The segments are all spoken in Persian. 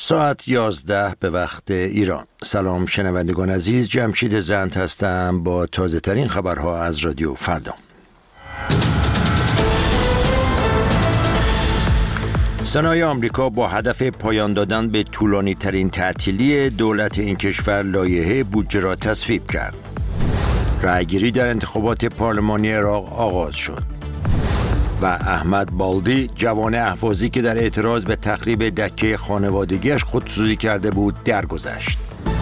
ساعت 11 به وقت ایران. سلام شنوندگان عزیز، جمشید زند هستم با تازه ترین خبرها از رادیو فردا. سنای آمریکا با هدف پایان دادن به طولانی ترین تعطیلی دولت این کشور لایحه بودجه را تصویب کرد. رأیگیری در انتخابات پارلمانی عراق آغاز شد و احمد بالدی جوان اهوازی که در اعتراض به تخریب دکه خانوادگیش خودسوزی کرده بود درگذشت.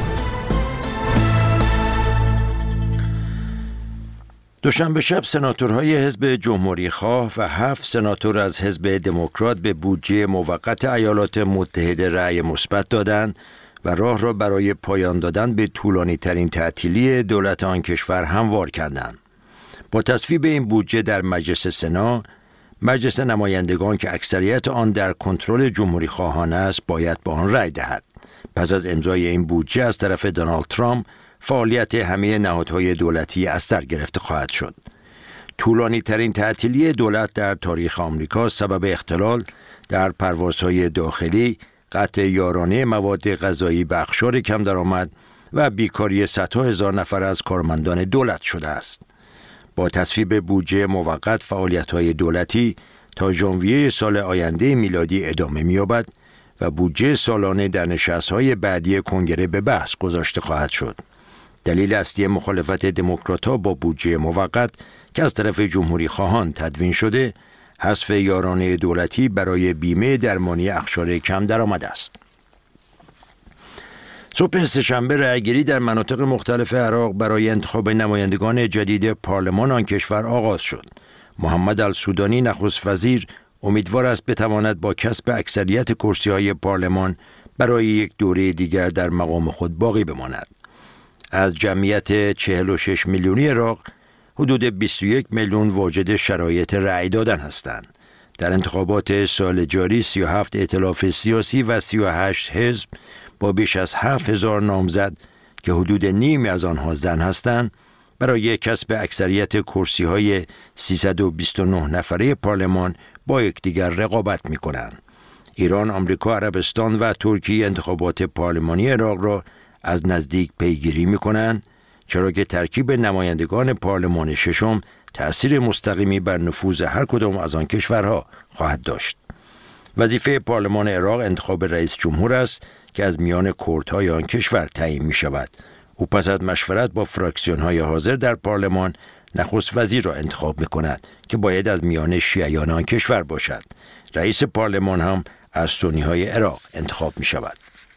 دوشنبه شب سناتورهای حزب جمهوری خواه و 7 سناتور از حزب دموکرات به بودجه موقت ایالات متحده رأی مثبت دادند و راه را برای پایان دادن به طولانی ترین تعطیلی دولت آن کشور هموار کردند. با تصویب این بودجه در مجلس سنا، مجلس نمایندگان که اکثریت آن در کنترل جمهوری خواهان است باید با آن رأی دهد. پس از امضای این بودجه از طرف دونالد ترامپ فعالیت همه نهادهای دولتی از سر گرفته خواهد شد. طولانی ترین تعطیلی دولت در تاریخ آمریکا سبب اختلال در پروازهای داخلی، قطع یارانه مواد غذایی به اقشار کم درآمد و بیکاری صدها هزار نفر از کارمندان دولت شده است. با تصویب بودجه موقت فعالیت‌های دولتی تا ژانویه سال آینده میلادی ادامه می‌یابد و بودجه سالانه در نشست‌های بعدی کنگره به بحث گذاشته خواهد شد. دلیل اصلی مخالفت دموکرات‌ها با بودجه موقت که از طرف جمهوری خواهان تدوین شده، حذف یارانه دولتی برای بیمه درمانی اقشار کم درآمد است. صبح سه‌شنبه رأیگیری در مناطق مختلف عراق برای انتخاب نمایندگان جدید پارلمان آن کشور آغاز شد. محمد السودانی نخست وزیر امیدوار است بتواند با کسب اکثریت کرسی‌های پارلمان برای یک دوره دیگر در مقام خود باقی بماند. از جمعیت 46 میلیونی عراق، حدود 21 میلیون واجد شرایط رأی دادن هستند. در انتخابات سال جاری 37 ائتلاف سیاسی و 38 حزب با بیش از 7000 نامزد که حدود نیمی از آنها زن هستند برای کسب اکثریت کرسی‌های 329 نفره پارلمان با یکدیگر رقابت می‌کنند. ایران، آمریکا، عربستان و ترکیه انتخابات پارلمانی عراق را از نزدیک پیگیری می‌کنند، چرا که ترکیب نمایندگان پارلمان ششم تأثیر مستقیمی بر نفوذ هر کدام از آن کشورها خواهد داشت. وظیفه پارلمان عراق انتخاب رئیس جمهور است که از میان کردهای آن کشور تعیین می شود. او پس از مشورت با فراکسیون‌های حاضر در پارلمان نخست وزیر را انتخاب می کند که باید از میان شیعیان آن کشور باشد. رئیس پارلمان هم از سنی‌های عراق انتخاب می شود.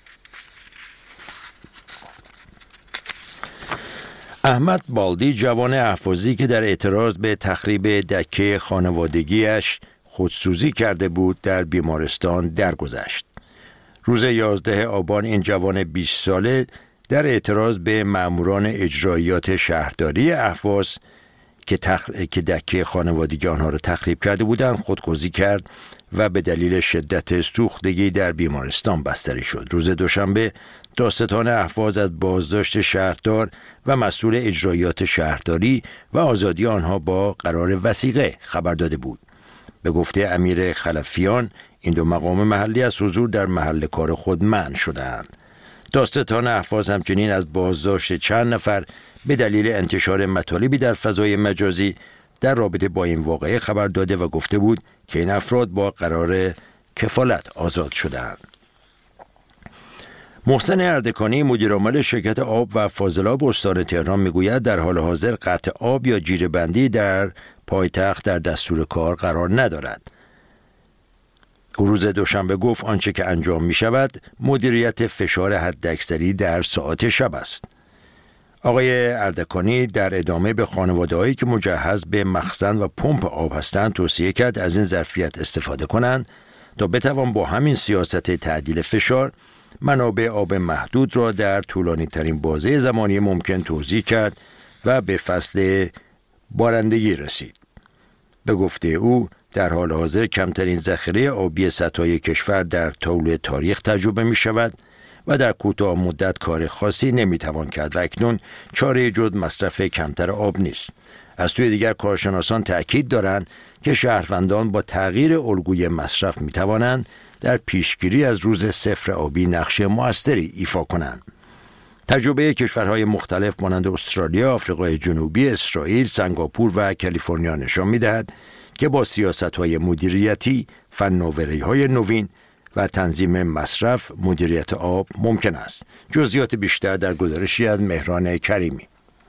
احمد بالدی جوان اهوازی که در اعتراض به تخریب دکه خانوادگیش خودسوزی کرده بود در بیمارستان درگذشت. روز 11 آبان این جوان 20 ساله در اعتراض به ماموران اجراییات شهرداری اهواز که دکه خانوادگی آنها را تخریب کرده بودند خودکشی کرد و به دلیل شدت سوختگی در بیمارستان بستری شد. روز دوشنبه دادستان اهواز از بازداشت شهردار و مسئول اجراییات شهرداری و آزادی آنها با قرار وثیقه خبر داده بود. به گفته امیر خلفیان، این دو مقام محلی از حضور در محل کار خود منع شدند. دادستان اهواز همچنین از بازداشت چند نفر به دلیل انتشار مطالبی در فضای مجازی در رابطه با این واقعه خبر داده و گفته بود که این افراد با قرار کفالت آزاد شدند. محسن اردکانی مدیرعامل شرکت آب و فاضلاب استان تهران میگوید در حال حاضر قطع آب یا جیره‌بندی در پایتخت در دستور کار قرار ندارد. او روز دوشنبه گفت آنچه که انجام می شود مدیریت فشار حداکثری در ساعات شب است. آقای اردکانی در ادامه به خانواده‌هایی که مجهز به مخزن و پمپ آب هستند توصیه کرد از این ظرفیت استفاده کنند تا بتوان با همین سیاست تعدیل فشار منابع آب محدود را در طولانی ترین بازه زمانی ممکن توزیع کرد و به فصل بارندگی رسید. به گفته او در حال حاضر کمترین ذخیره آبی سطح کشور در طول تاریخ تجربه می شود و در کوتاه مدت کار خاصی نمی توان کرد و اکنون چاره جز مصرف کمتر آب نیست. از سوی دیگر کارشناسان تأکید دارند که شهروندان با تغییر الگوی مصرف می توانند در پیشگیری از روز صفر آبی نقش موثری ایفا کنند. تجربه کشورهای مختلف مانند استرالیا، آفریقای جنوبی، اسرائیل، سنگاپور و کالیفرنیا نشان می‌دهد که با سیاست‌های مدیریتی، فناوری‌های نوین و تنظیم مصرف مدیریت آب ممکن است. جزئیات بیشتر در گزارشی از مهران کریمی.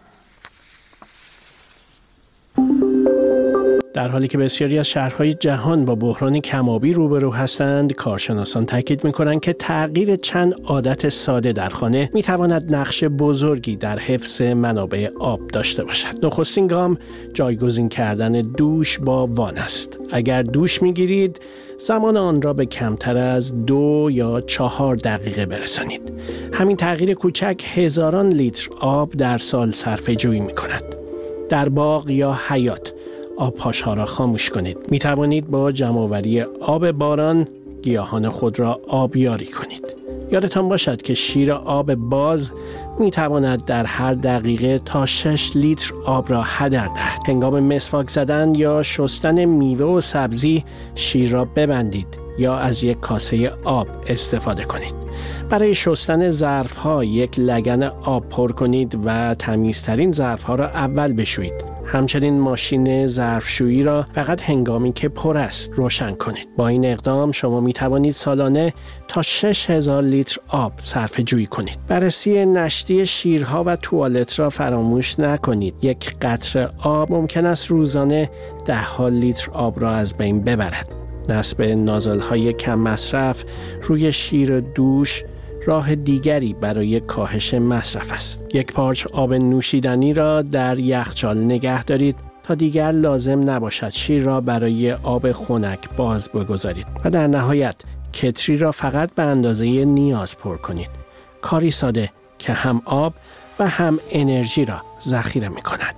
در حالی که بسیاری از شهرهای جهان با بحران کم‌آبی روبرو هستند، کارشناسان تاکید می‌کنند که تغییر چند عادت ساده در خانه می‌تواند نقش بزرگی در حفظ منابع آب داشته باشد. نخستین گام جایگزین کردن دوش با وان است. اگر دوش می‌گیرید، زمان آن را به کمتر از 2 یا 4 دقیقه برسانید. همین تغییر کوچک هزاران لیتر آب در سال صرفه‌جویی می‌کند. در باغ یا حیاط آبپاش‌ها را خاموش کنید. می توانید با جمع‌آوری آب باران گیاهان خود را آبیاری کنید. یادتان باشد که شیر آب باز می تواند در هر دقیقه تا 6 لیتر آب را هدر دهد. هنگام مسواک زدن یا شستن میوه و سبزی شیر را ببندید یا از یک کاسه آب استفاده کنید. برای شستن ظرف‌ها یک لگن آب پر کنید و تمیزترین ظرف‌ها را اول بشویید. همچنین ماشین ظرفشویی را فقط هنگامی که پر است روشن کنید. با این اقدام شما می توانید سالانه تا 6000 لیتر آب صرفه جویی کنید. بررسی نشتی شیرها و توالت را فراموش نکنید. یک قطره آب ممکن است روزانه 10 لیتر آب را از بین ببرد. نصب نازل‌های کم مصرف روی شیر دوش راه دیگری برای کاهش مصرف است. یک پارچ آب نوشیدنی را در یخچال نگه دارید تا دیگر لازم نباشد شیر را برای آب خنک باز بگذارید. و در نهایت کتری را فقط به اندازه نیاز پر کنید. کاری ساده که هم آب و هم انرژی را ذخیره می‌کند.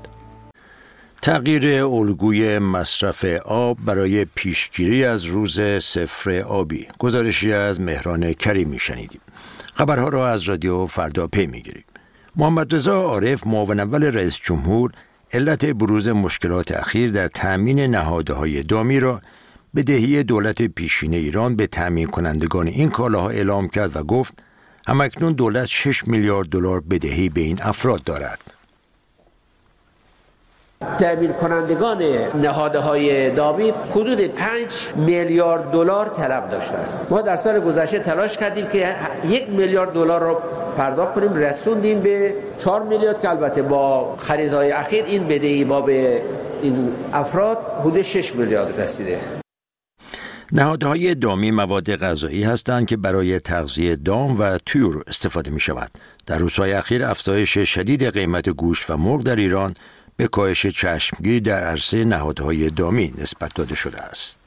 تغییر الگوی مصرف آب برای پیشگیری از روز صفر آبی. گزارشی از مهران کریمی شنیدیم. خبرها را از رادیو فردا پی می‌گیریم. محمد رضا عارف معاون اول رئیس جمهور علت بروز مشکلات اخیر در تأمین نهادهای دامی را بدهی دولت پیشین ایران به تأمین کنندگان این کالاها اعلام کرد و گفت همکنون دولت 6 میلیارد دلار بدهی به این افراد دارد. تأمین کنندگان نهادهای دامی حدود 5 میلیارد دلار طلب داشتند. ما در سال گذشته تلاش کردیم که 1 میلیارد دلار رو پرداخت کنیم، رسوندیم به 4 میلیارد که البته با خریدهای اخیر این بدهی ما به این افراد حدود 6 میلیارد رسیده. نهادهای دامی مواد غذایی هستند که برای تغذیه دام و طیور استفاده می شود. در روزهای اخیر افزایش شدید قیمت گوشت و مرغ در ایران به کاهش چشمگیر در عرصه نهادهای دامی نسبت داده شده است.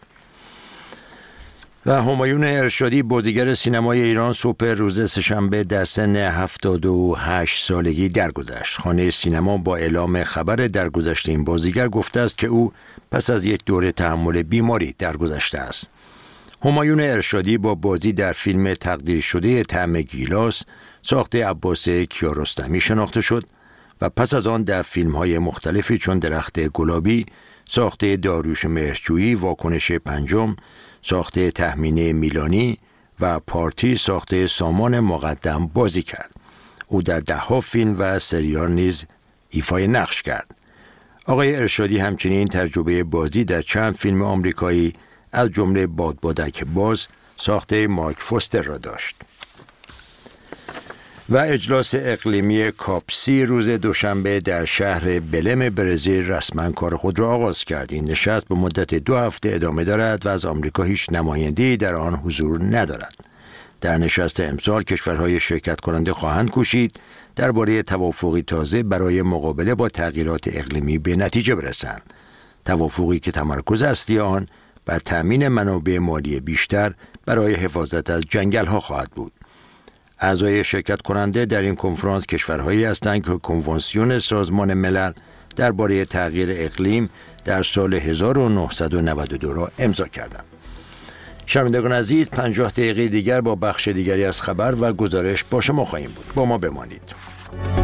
و همایون ارشادی بازیگر سینمای ایران صبح روز سه‌شنبه در سن 78 سالگی درگذشت. خانه سینما با اعلام خبر درگذشت این بازیگر گفته است که او پس از یک دوره تحمل بیماری درگذشته است. همایون ارشادی با بازی در فیلم تقدیر شده طعم گیلاس ساخته عباس کیارستمی شناخته شد و پس از آن در فیلم‌های مختلفی چون درخت گلابی، ساخته داریوش مهرجویی، واکنش پنجم، ساخته تهمینه میلانی و پارتی ساخته سامان مقدم بازی کرد. او در 10 فیلم و سریال نیز ایفای نقش کرد. آقای ارشادی همچنین تجربه بازی در چند فیلم آمریکایی از جمله بادبادک باز ساخته مارک فوستر را داشت. و اجلاس اقلیمی کاپسی روز دوشنبه در شهر بلم برزیل رسما کار خود را آغاز کرد. این نشست به مدت 2 هفته ادامه دارد و از آمریکا هیچ نماینده‌ای در آن حضور ندارد. در نشست امسال کشورهای شرکت کننده خواهند کوشید درباره توافقی تازه برای مقابله با تغییرات اقلیمی به نتیجه برسند. توافقی که تمرکز اصلی آن بر تأمین منابع مالی بیشتر برای حفاظت از جنگل‌ها خواهد بود. اعضای شرکت کننده در این کنفرانس کشورهایی هستند که کنوانسیون سازمان ملل درباره تغییر اقلیم در سال 1992 را امضا کردند. شنوندگان عزیز، 50 دقیقه دیگر با بخش دیگری از خبر و گزارش با شما خواهیم بود. با ما بمانید.